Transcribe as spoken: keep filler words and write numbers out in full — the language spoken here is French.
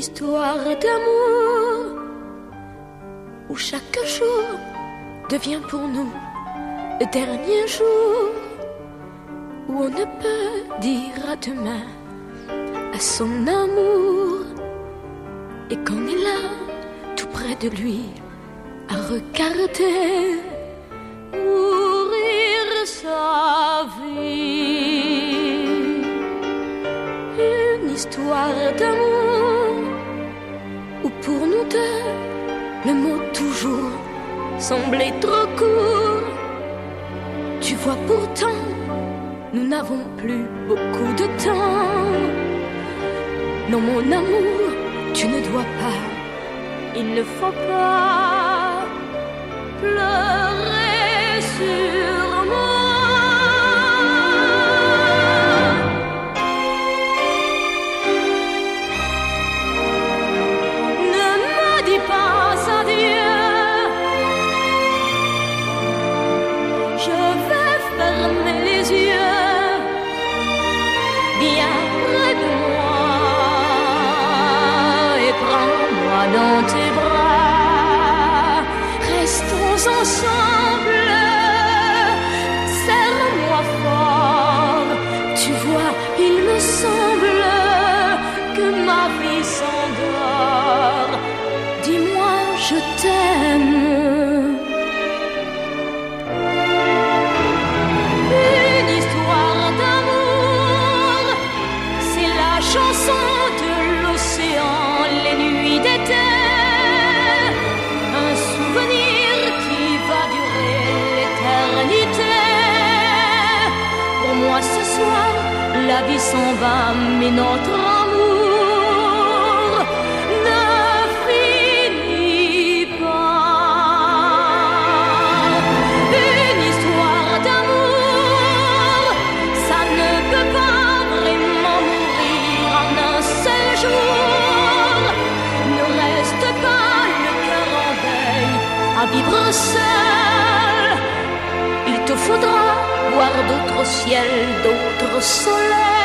histoire d'amour où chaque jour devient pour nous le dernier jour, où on ne peut dire à demain à son amour, et qu'on est là tout près de lui à regarder mourir sa vie. Une histoire d'amour où pour nous deux le mot toujours semblait trop court. Tu vois pourtant nous n'avons plus beaucoup de temps. Non mon amour, tu ne dois pas, il ne faut pas pleurer sur moi. Ne me dis pas adieu, je vais fermer les yeux, bien près de moi, et prends-moi dans tes bras. Restons ensemble, serre-moi fort. Tu vois, il me semble que ma vie s'endort. Dis-moi, je t'aime. Une histoire d'amour, c'est la chanson de l'océan, les nuits d'été. Un souvenir qui va durer l'éternité. Pour moi ce soir, la vie s'en va, mais notre amour ne finit pas. Une histoire d'amour, ça ne peut pas vraiment mourir en un seul jour. Ne reste pas le cœur en deuil à vivre seul. Il te faudra voir d'autres ciels, d'autres soleils.